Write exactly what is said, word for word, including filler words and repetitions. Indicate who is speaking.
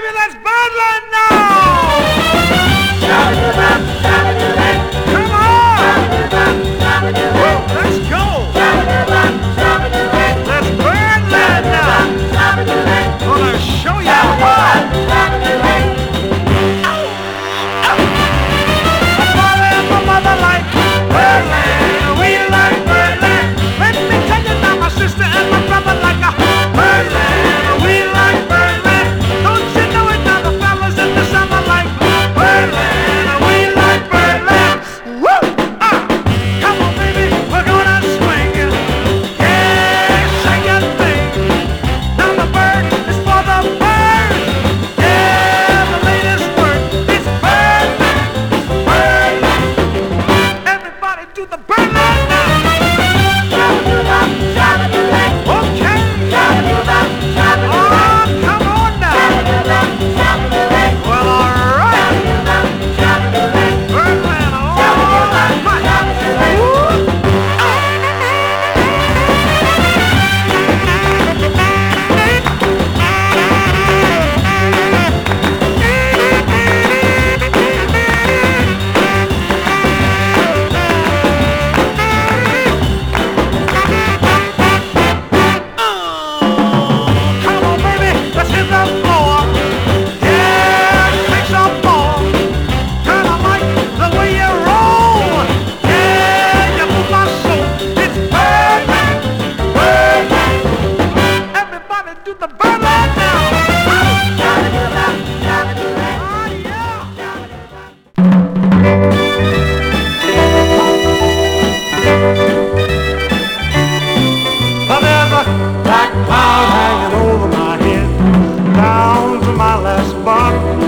Speaker 1: baby, let's Birdland now! Come on! Woo, let's go! Let's Birdland now! Gonna show you how. My mother like Birdland, we like Birdland. Let me tell you now, my sister and my brother like a Birdland, we like Birdland. Don't you know it now, the fellas in the summer like Birdland, we like Birdland. Woo! Ah! Come on, baby, we're gonna swing. Yeah, shake your thing. Now the bird is for the bird. Yeah, the latest word is Birdland, Birdland. Everybody do the Birdland now. Okay. Oh, come on now. Well, all right. Birdland, all right. Woo. Come on, baby, let's hit the floor. Yeah, shake some more. Kinda like the way you roll. Yeah, you move my soul. It's Birdland, Birdland. Everybody do the Birdland now. Oh, yeah. Well, there's a black cloud hanging over my head, down to my last buck.